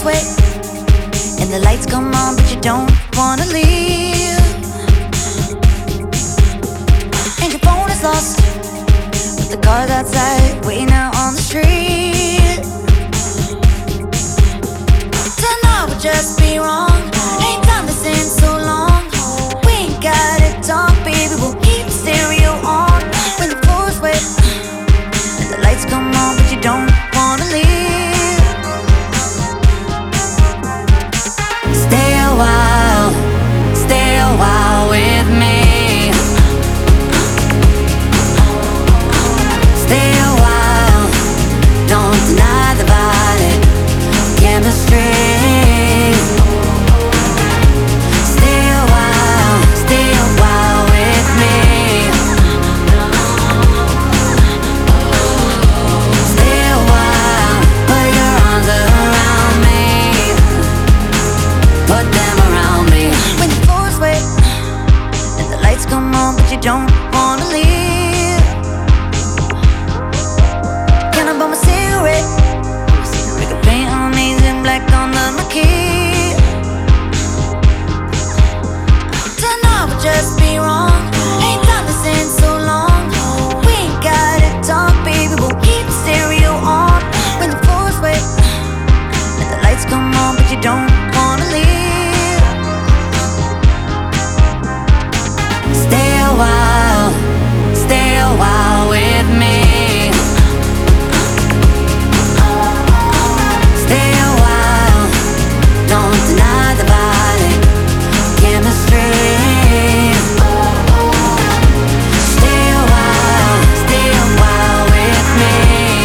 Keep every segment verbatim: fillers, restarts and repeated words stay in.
floor's wet and the lights come on, but you don't wanna leave. And your phone is lost, but the car's outside waiting out on the street. Tonight would just be wrong. Ain't done this in so long. We ain't gotta talk, baby, we'll keep the stereo on. When the floor's wet and the lights come on, but you don't wanna leave. Stay a while, stay a while with me. Stay a while, don't deny the body chemistry. Stay a while, stay a while with me. Stay a while, put your arms around me. Put them around me. When the floor's wet and the lights come on, but you don't wanna leave. Can I bum a cigarette? We could paint amazing black on the marquee. Tonight would just be wrong. Ain't done this in so long. We ain't gotta talk, baby, we'll keep the stereo on. When the floor's wet and the lights come on, but you don't wanna leave. Stay a while, stay a while with me. Stay a while, don't deny the body chemistry. Stay a while, stay a while with me.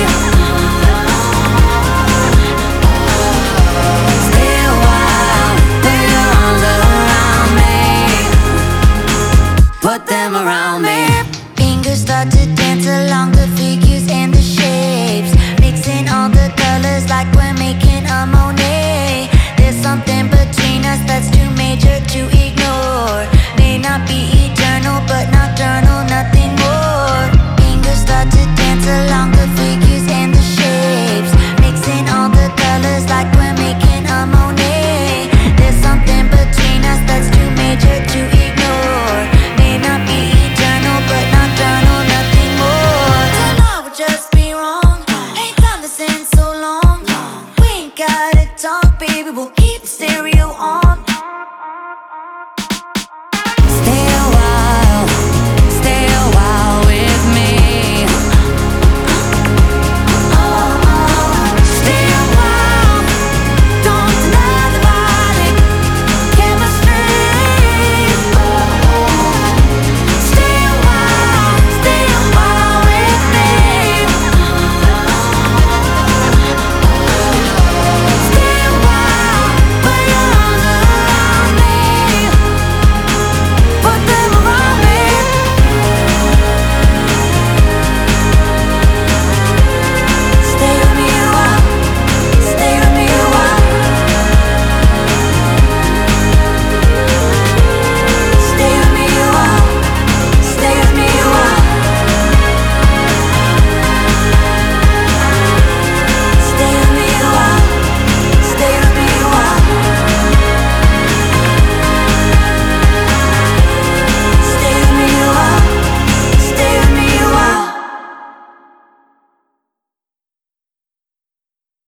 Stay a while, put your arms around me. Put them around me. Fingers start to dance along the figures and the shapes, mixing all the colors like we're making a Monet. There's something between us that's too major to ignore. May not be eternal, but